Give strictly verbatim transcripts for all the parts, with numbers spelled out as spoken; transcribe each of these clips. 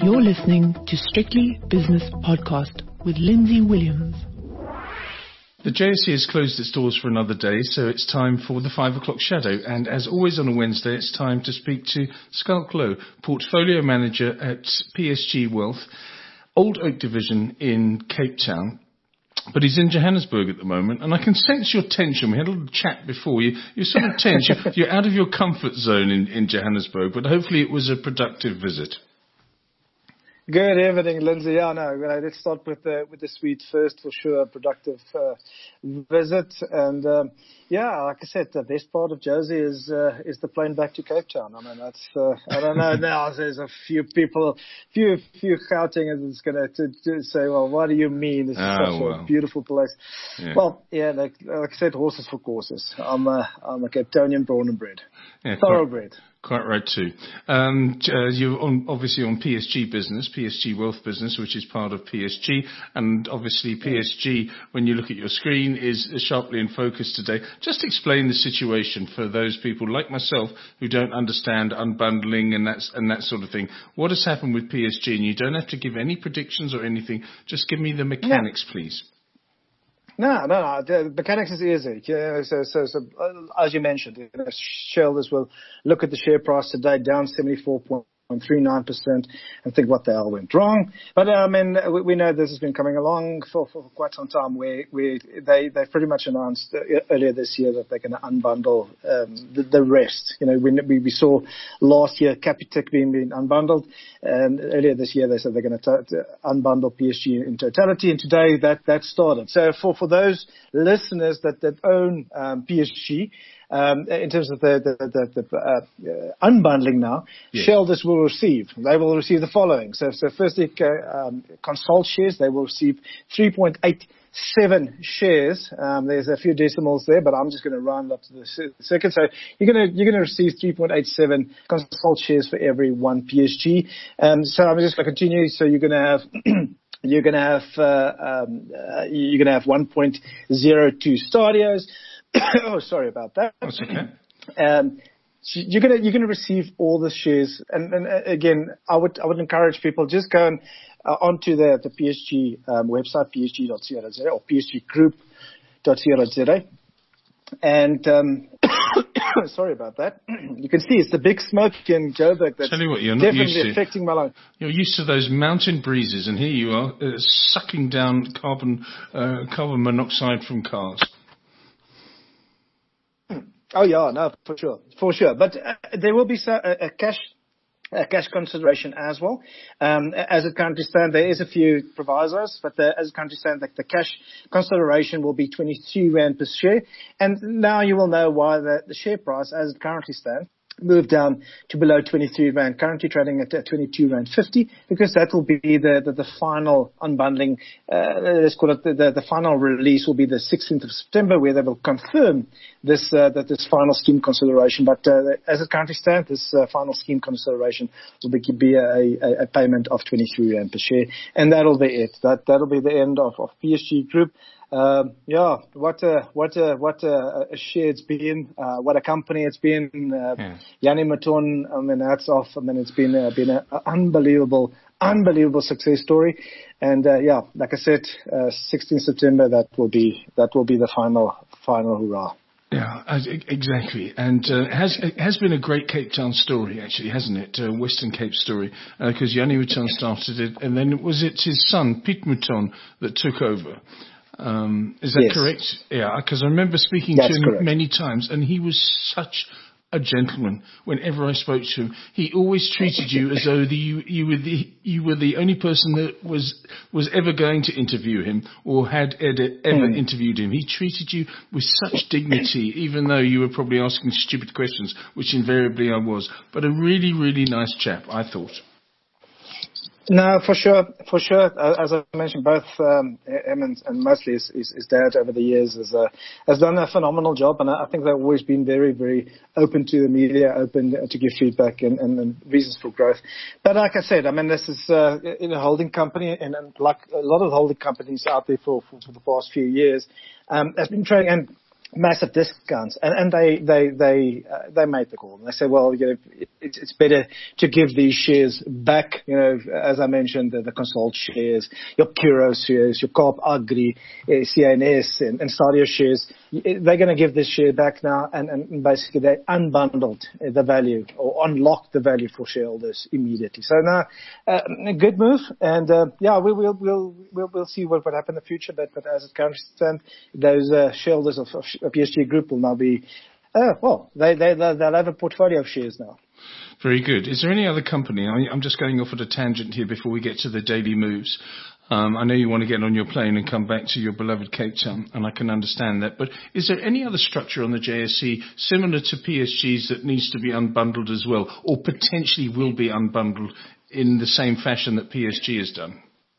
You're listening to Strictly Business Podcast with Lindsay Williams. The J S E has closed its doors for another day, so it's time for the five o'clock shadow. And as always on a Wednesday, it's time to speak to Schalk Louw, Portfolio Manager at P S G Wealth, Old Oak Division in Cape Town. But he's in Johannesburg at the moment, and I can sense your tension. We had a little chat before. You, you're sort of tense. You're, you're out of your comfort zone in, in Johannesburg, but hopefully it was a productive visit. Good evening, Lindsay. Yeah, no, let's start with the with the suite first, for sure. A productive uh, visit, and um, yeah, like I said, the best part of Josie is uh, is the plane back to Cape Town. I mean, that's uh, I don't know now. There's a few people, few few Gautengers is going to to say, well, what do you mean? This is oh, such well. a beautiful place. Yeah. Well, yeah, like, like I said, horses for courses. I'm a I'm a Cape Townian, born and bred, yeah, thoroughbred. Quite. Quite right too. Um, uh, you're on, obviously on P S G business, P S G Wealth Business, which is part of P S G, and obviously P S G, when you look at your screen, is sharply in focus today. Just explain the situation for those people like myself who don't understand unbundling and that's and that sort of thing. What has happened with P S G? And you don't have to give any predictions or anything. Just give me the mechanics, yeah. please. No, no, no. The mechanics is easy. Yeah, so, so, so uh, as you mentioned, you know, shareholders will look at the share price today down seventy-four point three nine percent and think what the hell went wrong. But I mean, we, we know this has been coming along for, for quite some time. Where we they they pretty much announced earlier this year that they're going to unbundle um, the, the rest. You know, we we saw last year Capitec being, being unbundled, and earlier this year they said they're going to, to unbundle P S G in totality. And today that that started. So for for those listeners that that own um, P S G. Um, in terms of the, the, the, the uh, unbundling now, yes. shareholders will receive. They will receive the following. So, so firstly, uh, um, Consult shares, they will receive three point eight seven shares. Um, there's a few decimals there, but I'm just going to round up to the second. So you're going to you're going to receive three point eight seven Consult shares for every one P S G. Um, so I'm just going to continue. So you're going to have. You're going to have uh, um, uh, you're going to have one point zero two Stadios. Oh, sorry about that. That's okay. Um, so you're gonna you're gonna receive all the shares, and, and uh, again, I would I would encourage people just go and, uh, onto the the P S G um, website, p s g dot co dot z a or p s g group dot co dot z a, and um, sorry about that. You can see it's the big smoke in Joburg that's Tell you what, you're not definitely used to. affecting my life. You're used to those mountain breezes, and here you are uh, sucking down carbon uh, carbon monoxide from cars. Oh yeah, no, for sure, for sure. But uh, there will be so, a, a cash, a cash consideration as well. Um, as it currently stands, there is a few provisos, but the, as it currently stands, like the cash consideration will be twenty-two rand per share. And now you will know why the, the share price, as it currently stands, moved down to below twenty-three rand, currently trading at twenty-two rand fifty, because that will be the, the, the final unbundling, uh, let's call it the, the, the final release will be the sixteenth of September, where they will confirm this, uh, that this final scheme consideration. But, uh, as it currently stands, this uh, final scheme consideration will be, be a, a, a payment of twenty-three rand per share. And that'll be it. That, that'll be the end of, of P S G Group. Um, yeah, what a, what a, what a, a share it's been, uh, what a company it's been, uh, yeah. Jannie Mouton, I mean, hats off. I mean, it's been, uh, been an unbelievable, unbelievable success story. And, uh, yeah, like I said, uh, sixteenth of September, that will be, that will be the final, final hurrah. Yeah, exactly. And uh, it, has, it has been a great Cape Town story, actually, hasn't it? Uh, Western Cape story, because uh, Jannie Mouton started it, and then was it his son, Piet Mouton, that took over? Um, is that yes. correct? Yeah, because I remember speaking That's to him correct. many times, and he was such a gentleman. Whenever I spoke to him, he always treated you as though the, you, you were the you were the only person that was was ever going to interview him or had ed- ever mm. interviewed him. He treated you with such dignity, even though you were probably asking stupid questions, which invariably I was. But a really, really nice chap, I thought. No, for sure, for sure. As I mentioned, both um, him and, and mostly his, his, his dad over the years has, uh, has done a phenomenal job, and I think they've always been very, very open to the media, open to give feedback and, and, and reasons for growth. But like I said, I mean, this is uh, in a holding company, and, and like a lot of holding companies out there for, for, for the past few years, um, has been trading. And massive discounts, and, and they they they uh, they made the call. And they said, well, you know, it, it's better to give these shares back. You know, as I mentioned, the, the Consult shares, your Curro shares, your Kaap Agri, uh, C A N S, and, and Stadio shares. They're going to give this share back now, and, and basically they unbundled the value or unlocked the value for shareholders immediately. So now, uh, a good move, and uh, yeah, we will we'll we'll we'll see what will happen in the future. But but as it currently stands, those uh, shareholders of, of P S G Group will now be, uh, well, they, they, they'll have a portfolio of shares now. Very good. Is there any other company? I'm just going off at a tangent here before we get to the daily moves. Um, I know you want to get on your plane and come back to your beloved Cape Town, and I can understand that. But is there any other structure on the J S E similar to P S G's that needs to be unbundled as well, or potentially will be unbundled in the same fashion that P S G has done?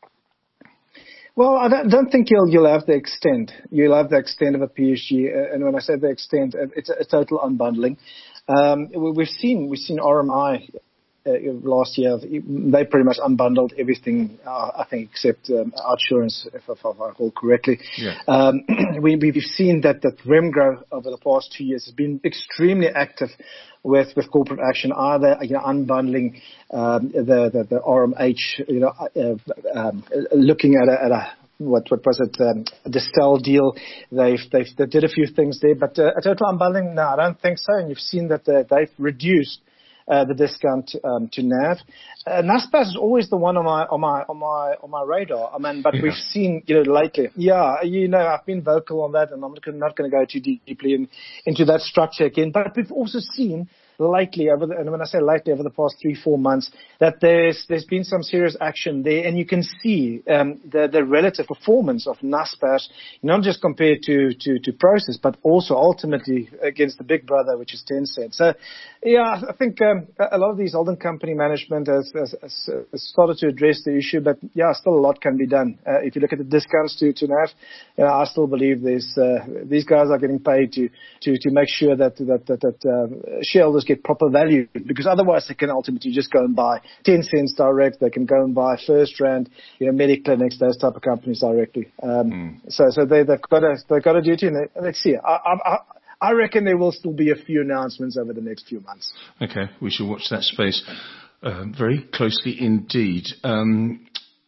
Well, I don't, don't think you'll you'll have the extent. You'll have the extent of a P S G, uh, and when I say the extent, uh, it's a, a total unbundling. Um, we've seen we've seen R M I uh, last year. They pretty much unbundled everything, uh, I think, except um, Outsurance, if, if I recall correctly. Yeah. Um, we, we've seen that that Remgro over the past two years has been extremely active with with corporate action, either you know, unbundling um, the, the the R M H, you know, uh, um, looking at a, at a what what was it, um, a Distell deal. They've they've they did a few things there, but uh, a total unbundling, no, I don't think so. And you've seen that uh, they've reduced uh, the discount um, to N A V. Uh, Naspers is always the one on my on my on my on my radar. I mean, but yeah. We've seen you know lately. Yeah, you know, I've been vocal on that, and I'm not going to go too deeply in, into that structure again. But we've also seen lately, over the, and when I say lately, over the past three, four months, that there's there's been some serious action there, and you can see um, the the relative performance of Naspers, not just compared to to to Prosus, but also ultimately against the big brother, which is Tencent. So, yeah, I think um, a lot of these holding company management has, has, has, has started to address the issue, but yeah, still a lot can be done. Uh, if you look at the discounts to to N A V, you know, I still believe there's uh, these guys are getting paid to to to make sure that that that, that uh, shareholders get proper value, because otherwise they can ultimately just go and buy ten cents direct. They can go and buy First Rand, you know, Mediclinics, those type of companies directly. Um, mm. So, so they, they've got a they've got a duty. And they, let's see. I, I, I reckon there will still be a few announcements over the next few months. Okay, we shall watch that space uh, very closely indeed. Um,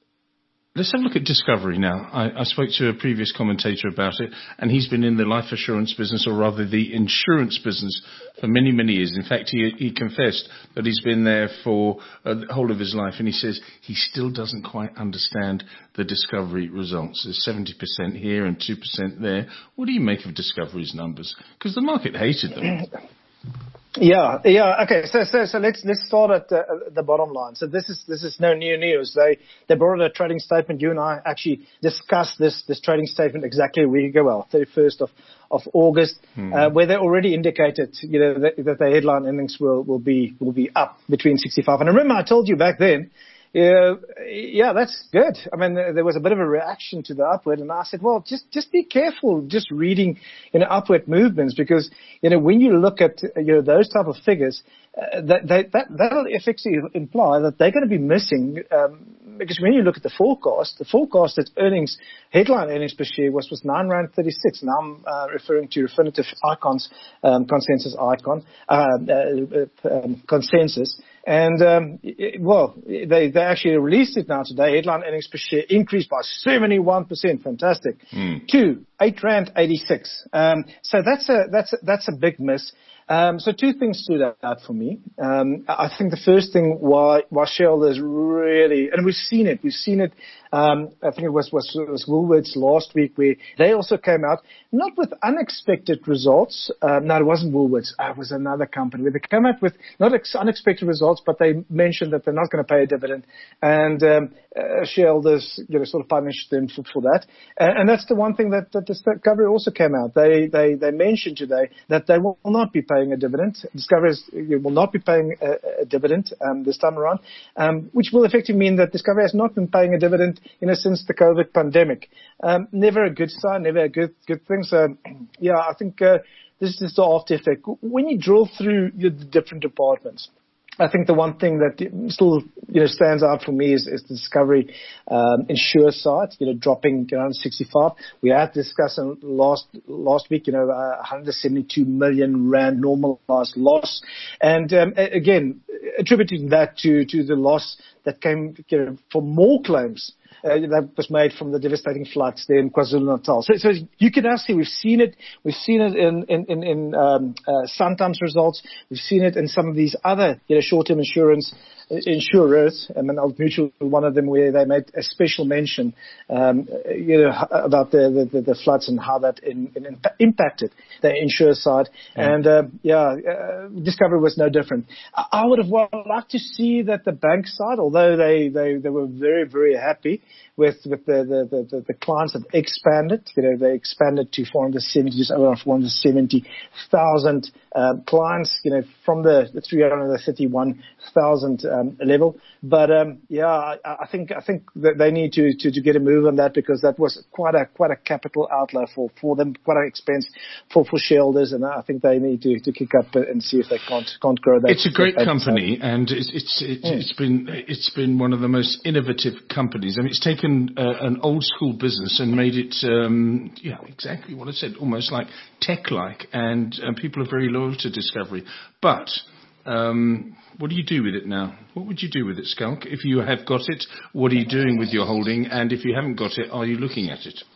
Let's have a look at Discovery now. I, I spoke to a previous commentator about it, and he's been in the life assurance business, or rather the insurance business, for many, many years. In fact, he, he confessed that he's been there for uh, the whole of his life, and he says he still doesn't quite understand the Discovery results. There's seventy percent here and two percent there. What do you make of Discovery's numbers? Because the market hated them. Yeah, yeah. Okay, so so so let's let's start at the, the bottom line. So this is this is no new news. They they brought a trading statement. You and I actually discussed this this trading statement exactly a week ago, well, thirty-first of of August, hmm. uh, where they already indicated, you know, that, that the headline earnings will will be will be up between sixty-five. And remember, I told you back then. Yeah, yeah, that's good. I mean, there was a bit of a reaction to the upward, and I said, well, just just be careful just reading, you know, upward movements, because, you know, when you look at, you know, those type of figures, uh, that, that, that, that'll effectively imply that they're going to be missing, um, because when you look at the forecast, the forecasted earnings, headline earnings per share was, was nine rand thirty-six. Now I'm uh, referring to Refinitiv Icon's um, consensus icon, uh, uh, um, consensus. And, um, it, well, they, they actually released it now today. Headline earnings per share increased by seventy-one percent. Fantastic. Mm. To eight rand eighty-six. Um, so that's a, that's a, that's a big miss. Um, so two things stood out for me. Um, I think the first thing why, why shareholders really, and we've seen it, we've seen it, um, I think it was, was, was Woolworths last week, where they also came out, not with unexpected results. Um, no, it wasn't Woolworths. Uh, it was another company where they came out with not ex- unexpected results, but they mentioned that they're not going to pay a dividend, and, um, uh, shareholders, you know, sort of punished them for, for that. And, and that's the one thing that, that Discovery also came out. They, they, they mentioned today that they will not be paying a dividend. Discovery is, will not be paying a, a dividend um, this time around, um, which will effectively mean that Discovery has not been paying a dividend, you know, since the COVID pandemic. Um, never a good sign, never a good good thing. So, yeah, I think uh, this is the after effect. When you drill through the different departments, I think the one thing that still, you know, stands out for me is, is the Discovery um, Insure side, you know, dropping around sixty-five. We had discussed last last week, you know, uh, one hundred seventy-two million rand normalized loss, and um, again, attributing that to to the loss that came, you know, for more claims. Uh, that was made from the devastating floods there in KwaZulu-Natal. So, so you can now see we've seen it. We've seen it in in in, in um, uh, Santam's results. We've seen it in some of these other, you know, short-term insurance uh, insurers. I mean, Old Mutual, one of them, where they made a special mention, um, you know, about the, the the floods and how that in, in impacted the insurer side. Yeah. And uh, yeah, uh, Discovery was no different. I, I would have well liked to see that the bank side, although they they they were very very happy with with the the, the, the clients that expanded. You know, they expanded to four hundred seventy, just over four hundred seventy thousand um, clients. You know, from the, the three hundred thirty-one thousand um, level. But um, yeah, I, I think I think that they need to, to to get a move on that, because that was quite a quite a capital outlay for for them, quite an expense for for shareholders, and I think they need to to kick up and see if they can't can't grow that. It's a great company, and it's it's it's, mm. it's been it's been one of the most innovative companies. I mean, it's taken uh, an old school business and made it, um, yeah, exactly what I said, almost like tech-like, and, and people are very loyal to Discovery. But um, what do you do with it now? What would you do with it, Schalk? If you have got it, what are you doing with your holding? And if you haven't got it, are you looking at it?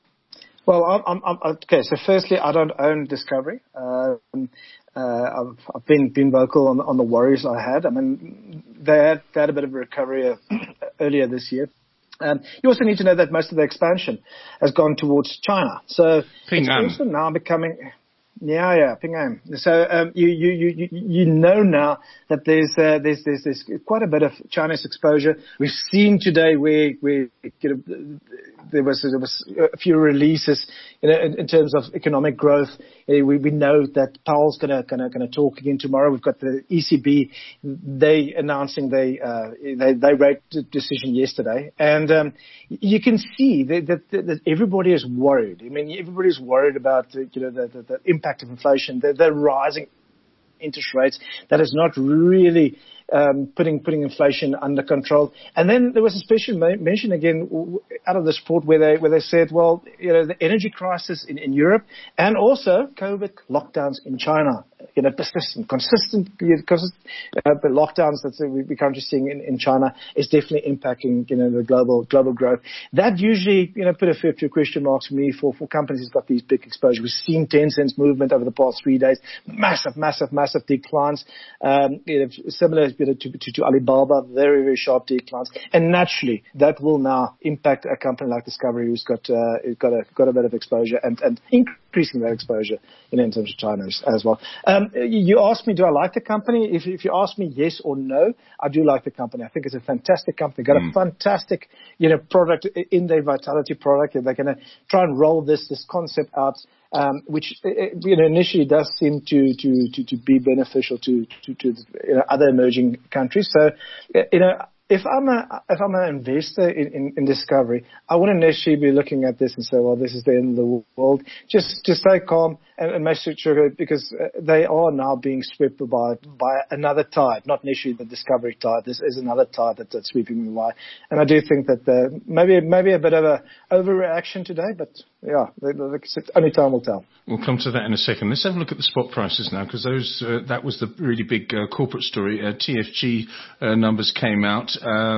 Well, I'm, I'm, okay. So, firstly, I don't own Discovery. Um, uh, I've, I've been been vocal on, on the worries I had. I mean, they had, they had a bit of a recovery uh, earlier this year. Um, you also need to know that most of the expansion has gone towards China. So Ping An. It's also now becoming. Yeah, yeah, Ping An. So um, you, you, you, you know now that there's, uh, there's there's there's quite a bit of Chinese exposure. We've seen today where where you know, there was there was a few releases, you know, in, in terms of economic growth. Uh, we we know that Powell's gonna gonna gonna talk again tomorrow. We've got the E C B, they announcing they uh, they they rate the decision yesterday, and um, you can see that, that that everybody is worried. I mean, everybody is worried about uh, you know the, the, the impact of inflation, the, the rising interest rates. That is not really um, putting putting inflation under control. And then there was a special mention again out of this report where they where they said, well, you know, the energy crisis in, in Europe and also COVID lockdowns in China. You know, persistent, consistent, you know, consistent uh, the lockdowns that we're currently seeing in, in China is definitely impacting, you know, the global global growth. That usually, you know, put a fair few question marks for me for, for companies who've got these big exposure. We've seen Tencent's movement over the past three days, massive, massive, massive declines. Um, you know, similar you know, to, to, to Alibaba, very, very sharp declines. And naturally, that will now impact a company like Discovery, who's got uh, got a got a bit of exposure and and increasing that exposure, you know, in terms of China as, as well. Um, you asked me, do I like the company? If, if you ask me yes or no, I do like the company. I think it's a fantastic company. They've got mm. a fantastic, you know, product in their Vitality product. They're going to try and roll this this concept out, um, which you know initially does seem to to to, to be beneficial to to, to you know, other emerging countries. So, you know. If I'm a if I'm an investor in, in, in Discovery, I wouldn't necessarily be looking at this and say, well, this is the end of the world. Just just stay calm and, and make sure, because they are now being swept by by another tide, not necessarily the Discovery tide. This is another tide that, that's sweeping them by, and I do think that the, maybe maybe a bit of a overreaction today, but yeah, only time will tell. We'll come to that in a second. Let's have a look at the spot prices now, because those uh, that was the really big uh, corporate story. Uh, T F G uh, numbers came out.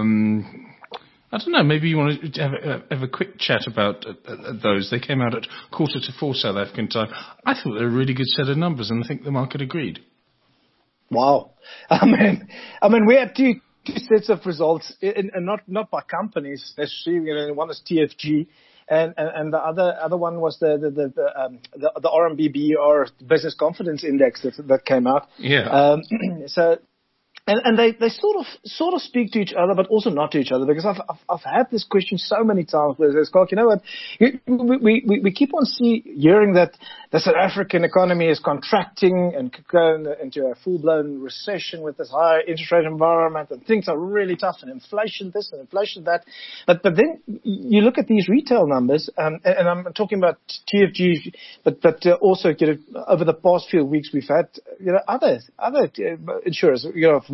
Um, I don't know, maybe you want to have a, have a quick chat about uh, those. They came out at quarter to four South African time. I thought they were a really good set of numbers, and I think the market agreed. Wow. I mean, I mean, we had two, two sets of results, and not not by companies necessarily. You know, one is T F G. And, and, and the other other one was the the the, the, um, the, the R M B B R Business Confidence Index that, that came out. Yeah. Um, so. And, and they, they sort of sort of speak to each other, but also not to each other, because I've I've, I've had this question so many times where there's Schalk, you know what, we, we, we keep on see, hearing that the South African economy is contracting and going into a full-blown recession with this higher interest rate environment, and things are really tough, and inflation this and inflation that. But but then you look at these retail numbers, um, and, and I'm talking about T F G, but but uh, also you know, over the past few weeks we've had you know other other uh, insurers, you know.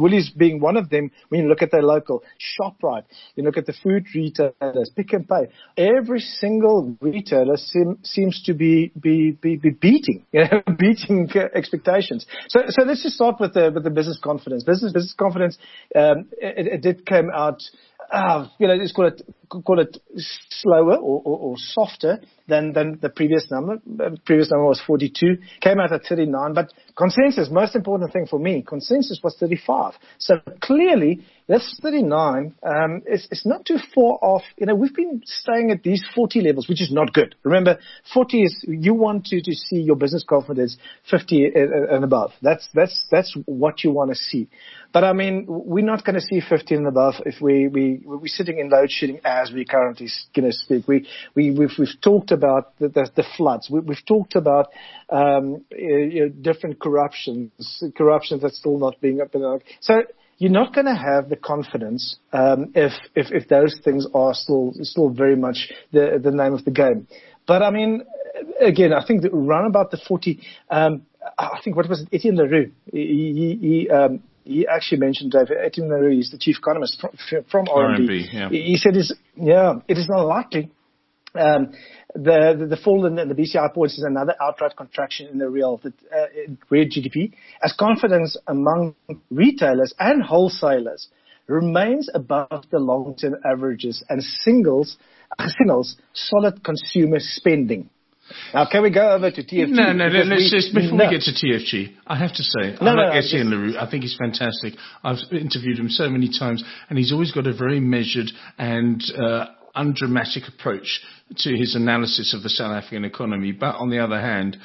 Woolies being one of them. When you look at their local ShopRite, you look at the food retailers, Pick n Pay. Every single retailer seem, seems to be be, be be beating, you know, beating expectations. So so let's just start with the with the business confidence. Business business confidence. Um, it, it did come out. Uh, you know, let's call it call it slower or, or, or softer than than the previous number. The previous number was forty-two, came out at thirty-nine. But consensus, most important thing for me, consensus was thirty-five. So clearly, this thirty-nine um, is, is not too far off. You know, we've been staying at these forty levels, which is not good. Remember, forty is you want to, to see your business confidence fifty and above. That's that's that's what you want to see. But I mean, we're not going to see fifty and above if we we we're sitting in load shedding as we currently going to speak. We we we've, we've talked about the, the, the floods. We, we've talked about um, you know, different corruptions, corruptions that's still not being up and out. So you're not going to have the confidence um, if if if those things are still still very much the the name of the game. But I mean, again, I think that around about the forty. Um, I think what was it? Etienne Leroux. He he. he um, He actually mentioned, Dave, Etienne Leroux is the chief economist from, from R and B. Yeah. He said, "Is yeah, it is not likely. Um, the, the the fall in the B C I points is another outright contraction in the real, the, uh, real G D P, as confidence among retailers and wholesalers remains above the long-term averages and singles signals solid consumer spending." Now, can we go over to T F G? No, no, let's we, just, before no. we get to T F G, I have to say, no, I no, like no, Etienne just, Leroux. I think he's fantastic. I've interviewed him so many times, and he's always got a very measured and uh, undramatic approach to his analysis of the South African economy. But on the other hand,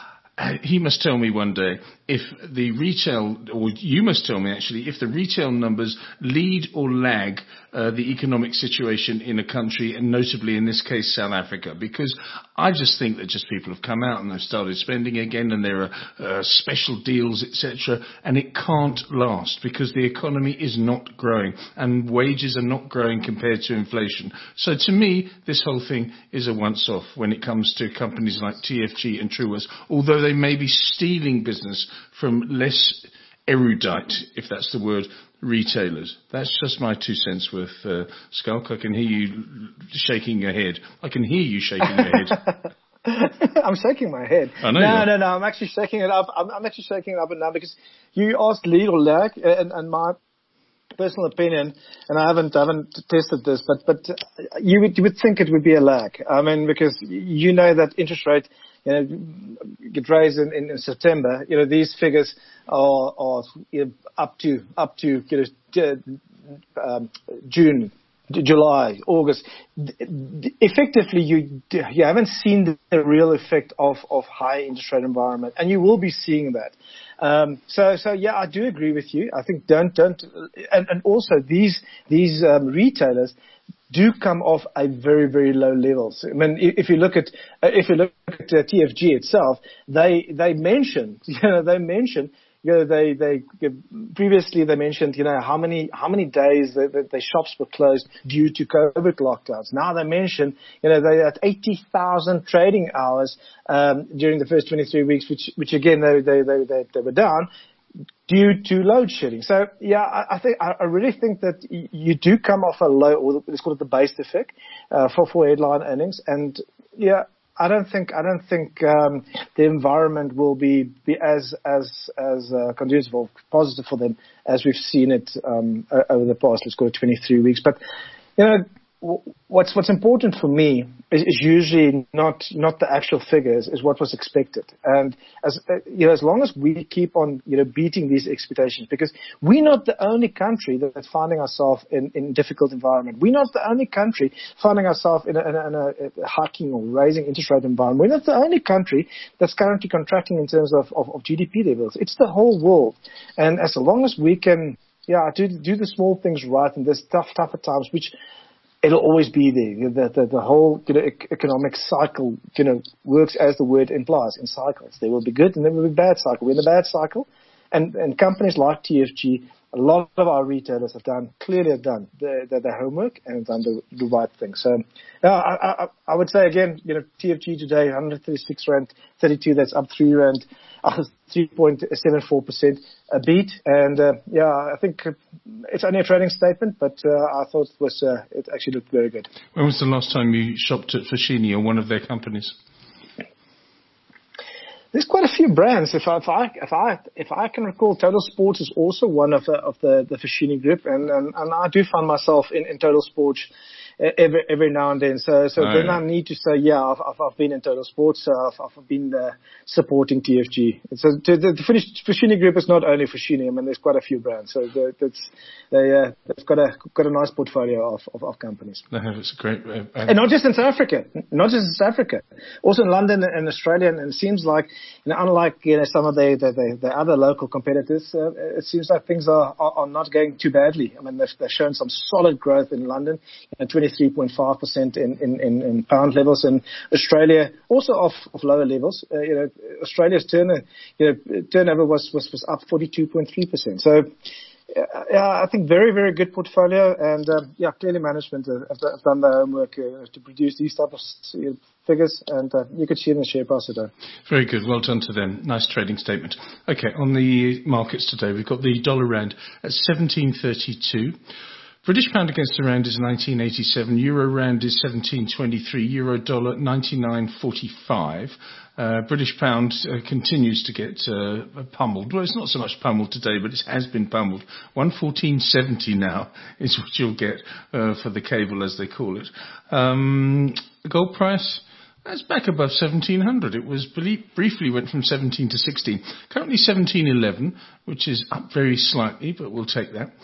he must tell me one day if the retail, or you must tell me actually, if the retail numbers lead or lag uh, the economic situation in a country, and notably in this case South Africa, because I just think that just people have come out and they've started spending again, and there are uh, special deals, et cetera, and it can't last because the economy is not growing and wages are not growing compared to inflation. So to me, this whole thing is a once-off when it comes to companies like T F G and Truworths, although they may be stealing business from less erudite, if that's the word, retailers. That's just my two cents worth, uh, Schalk. I can hear you shaking your head. I can hear you shaking your head. I'm shaking my head. I know no, no, no. I'm actually shaking it up. I'm, I'm actually shaking it up and down because you asked lead or lag, and, and my personal opinion, and I haven't, I haven't tested this, but but you would you would think it would be a lag. I mean, because you know that interest rate, you know, get raised in, in, in September. You know, these figures are are you know, up to up to you know, um, June, July, August. Effectively, you you haven't seen the real effect of of high interest rate environment, and you will be seeing that. Um, so, so yeah, I do agree with you. I think don't, don't, and, and also these, these, um, retailers do come off a very, very low levels. I mean, if you look at, uh, if you look at uh, T F G itself, they, they mentioned, you know, they mentioned, you know, they, they, previously they mentioned, you know, how many, how many days that the, the shops were closed due to COVID lockdowns. Now they mention, you know, they had eighty thousand trading hours, um, during the first twenty-three weeks, which, which again, they, they, they, they, they were down due to load shedding. So yeah, I, I think, I, I really think that y- you do come off a low, or let's call it the base effect, uh, for, for headline earnings. And yeah, I don't think I don't think um, the environment will be, be as as as uh, conducive or positive for them as we've seen it um, over the past, let's call it twenty-three weeks. But you know, what's what's important for me is, is usually not not the actual figures, is what was expected. And as uh, you know, as long as we keep on you know beating these expectations, because we're not the only country that's finding ourselves in in difficult environment. We're not the only country finding ourselves in a, in a, in a hiking or raising interest rate environment. We're not the only country that's currently contracting in terms of, of, of G D P levels. It's the whole world. And as long as we can, yeah, do do the small things right in this tough, tougher times, which it'll always be there. The, the, the whole you know, economic cycle you know, works as the word implies, in cycles. There will be good and there will be bad cycle. We're in a bad cycle. And, and companies like T F G a lot of our retailers have done, clearly have done their, their, their homework and done the, the right thing. So, uh, I, I, I would say again, you know, T F G today, one hundred thirty-six rand thirty-two, that's up three rand, uh, three point seven four percent a beat. And, uh, yeah, I think it's only a trading statement, but, uh, I thought it was, uh, it actually looked very good. When was the last time you shopped at Foschini or one of their companies? There's quite a few brands. If I, if I, if I, if I can recall, Total Sports is also one of the, of the, the Foschini group. And, and, and I do find myself in, in Total Sports every, every now and then. So, so oh, then yeah. I need to say, yeah, I've, I've, I've been in Total Sports. So I've, I've been uh, supporting T F G. So the, the Foschini group is not only Foschini. I mean, there's quite a few brands. So that's, they, uh, they've got a, got a nice portfolio of, of, of companies. They have. It's a great, uh, um, and not just in South Africa, not just in South Africa, also in London and Australia. And it seems like, you know, unlike, you know, some of the, the, the, the other local competitors, uh, it seems like things are, are, are not going too badly. I mean, they've, they've shown some solid growth in London, you know, twenty-three point five percent in, in, in, in pound levels, and Australia also off of lower levels. Uh, you know, Australia's turnover, you know, turnover was, was, was up forty-two point three percent. So, yeah, I think very, very good portfolio, and uh, yeah, clearly management have, have done their homework uh, to produce these type of you know, figures, and uh, you could see in the share price today. Very good, well done to them. Nice trading statement. Okay, on the markets today, we've got the dollar rand at seventeen thirty-two. British pound against the rand is nineteen eighty-seven. Euro rand is seventeen twenty-three. Euro dollar ninety-nine forty-five. Uh, British pound uh, continues to get uh, pummeled. Well, it's not so much pummeled today, but it has been pummeled. one fourteen seventy now is what you'll get uh, for the cable, as they call it. Um, the gold price, that's back above seventeen hundred. It was briefly went from seventeen to sixteen. Currently seventeen eleven, which is up very slightly, but we'll take that.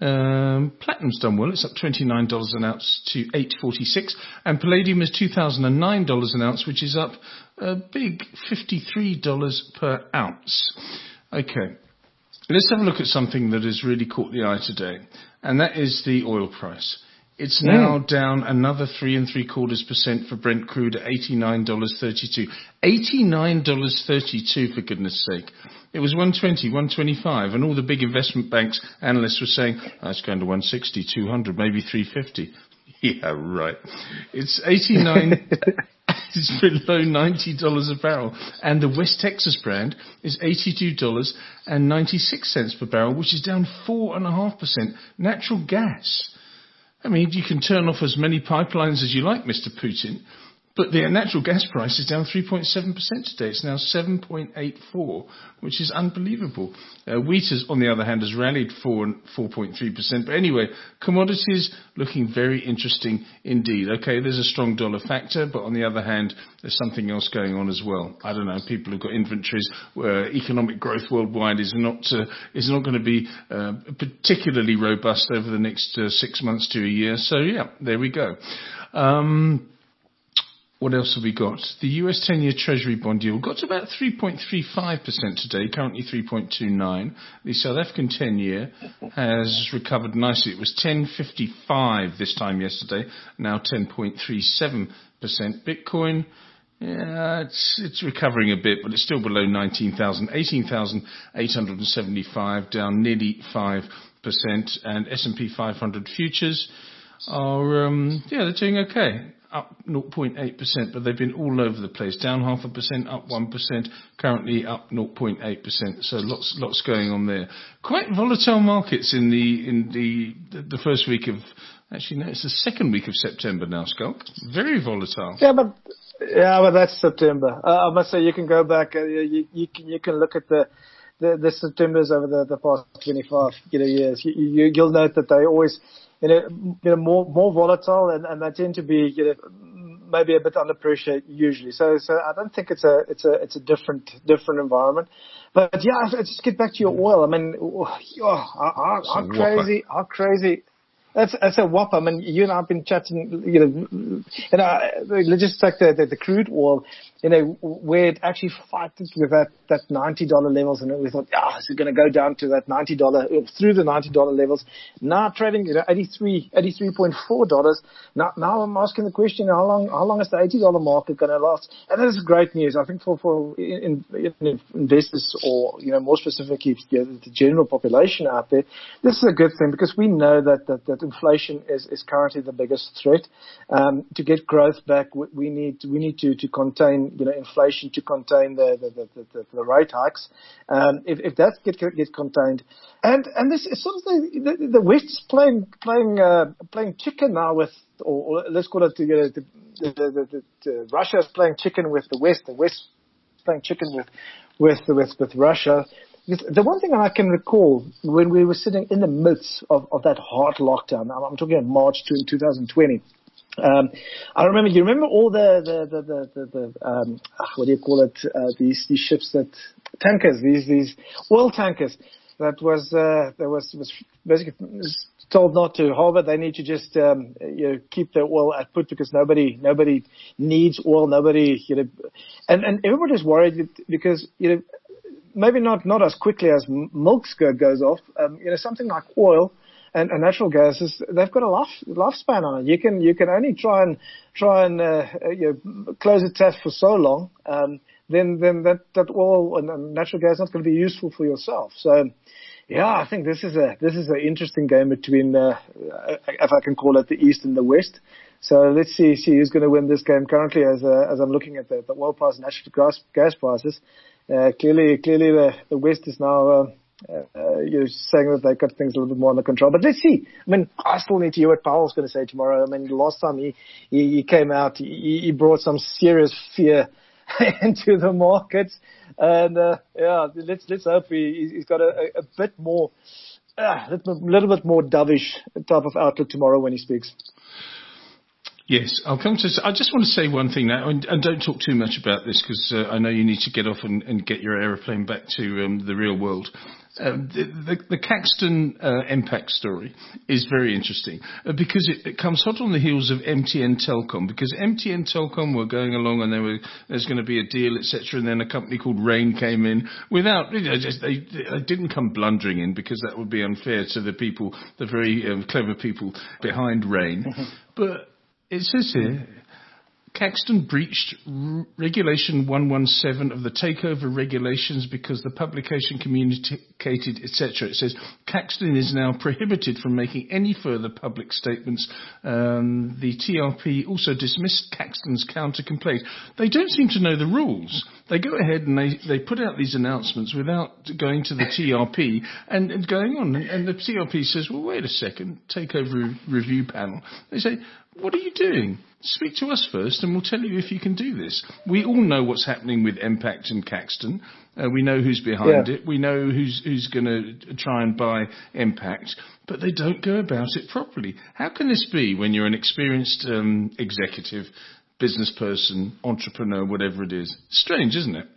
Um, platinum's done well. It's up twenty-nine dollars an ounce to eight forty-six. And palladium is two thousand nine dollars an ounce, which is up a big fifty-three dollars per ounce. Okay. Let's have a look at something that has really caught the eye today, and that is the oil price. It's now mm. down another three and three quarters percent for Brent crude at eighty-nine dollars thirty-two. eighty-nine dollars thirty-two, for goodness sake. It was one twenty, one twenty-five, and all the big investment banks analysts were saying, oh, it's going to one sixty, two hundred, maybe three fifty. Yeah, right. It's eighty-nine. It's below ninety dollars a barrel. And the West Texas brand is eighty-two dollars and ninety-six cents per barrel, which is down four point five percent. Natural gas. I mean, you can turn off as many pipelines as you like, Mister Putin, but the natural gas price is down three point seven percent today. It's now seven point eight four, which is unbelievable. Uh, wheat, has, on the other hand, has rallied four point three percent. But anyway, commodities looking very interesting indeed. Okay, there's a strong dollar factor, but on the other hand, there's something else going on as well. I don't know, people have got inventories where economic growth worldwide is not uh, is not going to be uh, particularly robust over the next uh, six months to a year. So, yeah, there we go. Um... What else have we got? The U S ten-year Treasury bond yield got to about three point three five percent today, currently three point two nine. The South African ten-year has recovered nicely. It was ten fifty-five this time yesterday, now ten point three seven percent. Bitcoin, yeah, it's, it's recovering a bit, but it's still below nineteen thousand, eighteen thousand eight hundred seventy-five, down nearly five percent. And S and P five hundred futures are, um, yeah, they're doing okay. Up zero point eight percent, but they've been all over the place. Down half a percent, up one percent, currently up zero point eight percent. So lots, lots going on there. Quite volatile markets in the in the the first week of. Actually, no, it's the second week of September now, Skulk. Very volatile. Yeah, but yeah, but that's September. Uh, I must say, you can go back. Uh, you, you can you can look at the. The, the Septembers over the, the past twenty-five you know, years. You, you, you'll note that they always, you know, you know more more volatile, and, and they tend to be, you know, maybe a bit under pressure usually. So so I don't think it's a it's a it's a different different environment. But yeah, let's just get back to your oil. I mean, oh, how, how, how crazy how crazy That's that's a whopper. I mean, you and I have been chatting. You know, you know, let's just take the, the the crude oil. You know, where it actually fighted with that that ninety dollar levels, and we thought, ah, oh, it's going to go down to that ninety dollar through the ninety dollar levels. Now trading, you know, eighty-three, eighty-three point four dollars. Now, now I'm asking the question: how long, how long is the eighty dollar market going to last? And that is great news, I think, for for in, in investors, or you know, more specifically, you know, the general population out there. This is a good thing because we know that that, that inflation is, is currently the biggest threat. Um, to get growth back, we, we need we need to to contain, you know, inflation, to contain the the, the, the, the rate hikes. Um, if, if that get get contained, and and this is sort of the the, the West is playing playing uh, playing chicken now with, or, or let's call it, you know, the, the, the, the, the Russia is playing chicken with the West. The West is playing chicken with with with with Russia. The one thing I can recall when we were sitting in the midst of, of that hard lockdown, I'm talking in March two thousand twenty. Um, I remember, you remember all the, the, the, the, the, the um, what do you call it, uh, these, these ships that, tankers, these, these oil tankers that was, uh, that was, was basically told not to harbor. They need to just, um, you know, keep their oil at put because nobody, nobody needs oil, nobody, you know, and, and everybody's worried because, you know, maybe not, not as quickly as milk goes off, um, you know, something like oil, And, and natural gases, they've got a life, lifespan on it. You can, you can only try and, try and, uh, you know, close a tap for so long, um, then, then that, that oil and, and natural gas is not going to be useful for yourself. So, yeah, I think this is a, this is an interesting game between, uh, if I can call it, the East and the West. So let's see, see who's going to win this game currently as, uh, as I'm looking at the, the oil price and natural gas, gas prices. Uh, clearly, clearly the, the West is now, uh, Uh, you're saying that they've got things a little bit more under control. But let's see. I mean, I still need to hear what Powell's going to say tomorrow. I mean, the last time he, he, he came out, he, he brought some serious fear into the markets. And, uh, yeah, let's, let's hope he, he's got a, a bit more, uh, a little bit more dovish type of outlook tomorrow when he speaks. Yes, I'll come to. I just want to say one thing now, and, and don't talk too much about this because uh, I know you need to get off and, and get your aeroplane back to um, the real world. Um, the, the, the Caxton uh, Impact story is very interesting uh, because it, it comes hot on the heels of M T N Telkom, because M T N Telkom were going along and there were there's going to be a deal, et cetera, and then a company called Rain came in without, you know, just, they, they didn't come blundering in because that would be unfair to the people, the very um, clever people behind Rain, but it says here, Caxton breached R- Regulation one seventeen of the takeover regulations because the publication communicated, et cetera. It says Caxton is now prohibited from making any further public statements. Um, the T R P also dismissed Caxton's counter-complaint. They don't seem to know the rules. They go ahead and they, they put out these announcements without going to the T R P and, and going on. And, and the T R P says, well, wait a second, takeover review panel. They say, what are you doing? Speak to us first and we'll tell you if you can do this. We all know what's happening with Impact and Caxton. Uh, we know who's behind yeah. it. We know who's who's going to try and buy Impact, but they don't go about it properly. How can this be when you're an experienced um, executive, business person, entrepreneur, whatever it is? Strange, isn't it?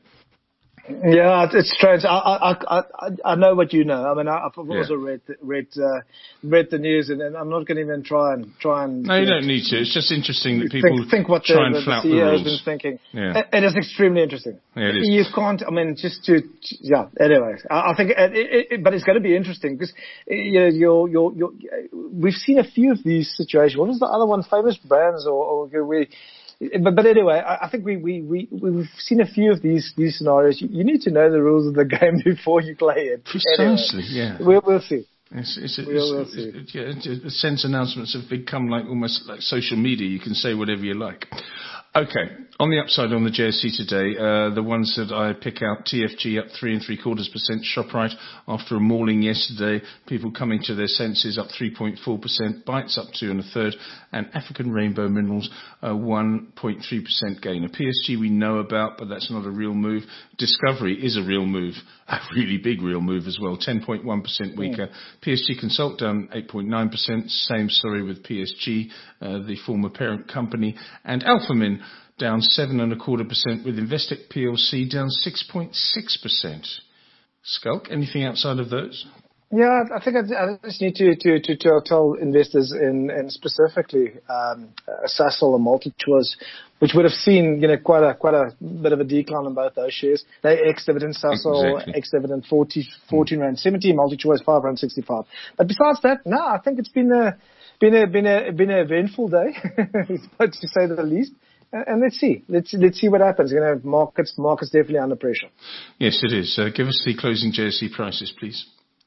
Yeah, it's strange. I, I, I, I know what you know. I mean, I, I've also yeah. read, read, uh, read the news, and, and I'm not going to even try and try and. No, you, you don't know, need to. It's just interesting that people think, think what try the, and flout the, the C E O the rules. has been thinking. Yeah. It is extremely interesting. Yeah, it is. You can't. I mean, just to yeah. Anyway, I, I think, it, it, it, but it's going to be interesting because you know, you're, you're, you're, we've seen a few of these situations. What was the other one? Famous Brands, or, or we. But, but anyway, I, I think we, we, we, we've seen a few of these, these scenarios. You, you need to know the rules of the game before you play it. Precisely, anyway, yeah. We'll, we'll see. It's, it's, it's, we'll, we'll it's, see. It's, yeah, the sense announcements have become like almost like social media. You can say whatever you like. Okay, on the upside on the J S C today, uh, the ones that I pick out, T F G up three and three quarters percent, ShopRite after a mauling yesterday, people coming to their senses up three point four percent, Bytes up two and a third, and African Rainbow Minerals uh, one point three percent gain. A P S G we know about, but that's not a real move. Discovery is a real move, a really big real move as well, ten point one percent weaker. Mm. P S G Consult down eight point nine percent, same story with P S G, uh, the former parent company, and Alphamin down seven and a quarter percent, with Investec P L C down six point six percent. Skulk, anything outside of those? Yeah, I think I, I just need to, to, to, to tell investors in, in specifically um, Sasol and MultiChoice, which would have seen you know quite a quite a bit of a decline in both those shares. They ex-dividend Sasol, Exactly. ex-dividend forty, fourteen rand seventy, MultiChoice five rand sixty-five. But besides that, no, I think it's been a been a been a been an eventful day, to say the least. And let's see, let's let's see what happens. You know, markets markets definitely under pressure. Yes, it is. Uh, give us the closing J S E prices, please.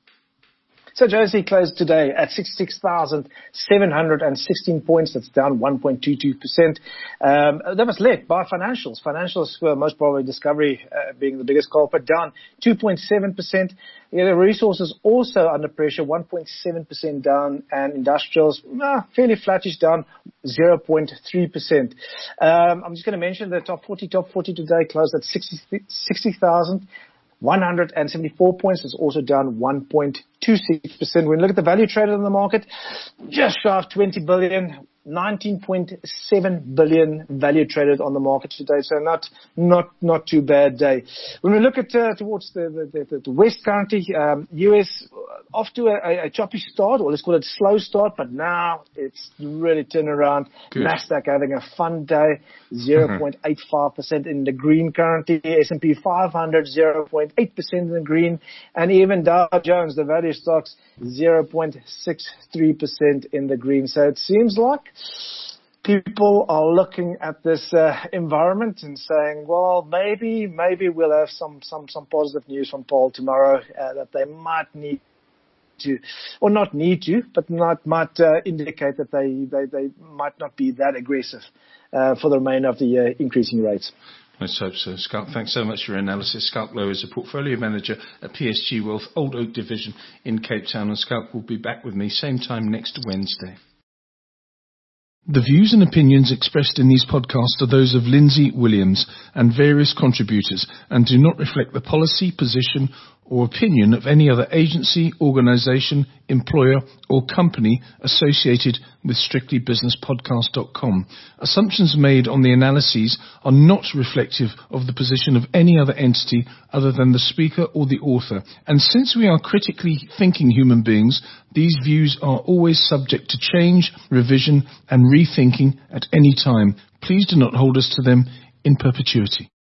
So J S E closed today at sixty-six thousand seven hundred sixteen points. That's down one point two two percent. Um, that was led by financials. Financials were most probably Discovery uh, being the biggest culprit, down two point seven percent. You know, resources also under pressure, one point seven percent down, and industrials uh, fairly flattish, down zero point three percent. Um, I'm just going to mention the top forty. Top forty today closed at sixty thousand one hundred seventy-four points. It's also down one point two six percent. When you look at the value traded in the market, just shy of twenty billion, nineteen point seven billion value traded on the market today. So not not not too bad day. When we look at uh, towards the, the, the, the West currently, um, U S off to a, a choppy start, or let's call it slow start, but now it's really turned around. Good. Nasdaq having a fun day, zero point eight five percent in the green currently. S and P five hundred, zero point eight percent in the green. And even Dow Jones, the value stocks, zero point six three percent in the green. So it seems like people are looking at this uh, environment and saying, well, maybe maybe we'll have some some some positive news from Paul tomorrow uh, that they might need to, or not need to, but not might uh, indicate that they, they they might not be that aggressive uh, for the remainder of the year, increasing rates. Let's hope so. Schalk, thanks so much for your analysis. Schalk Louw is a portfolio manager at P S G Wealth, Old Oak Division in Cape Town, and Schalk will be back with me same time next Wednesday. The views and opinions expressed in these podcasts are those of Lindsay Williams and various contributors and do not reflect the policy, position or opinion of any other agency, organisation, employer or company associated with strictly business podcast dot com. Assumptions made on the analyses are not reflective of the position of any other entity other than the speaker or the author. And since we are critically thinking human beings, these views are always subject to change, revision and rethinking at any time. Please do not hold us to them in perpetuity.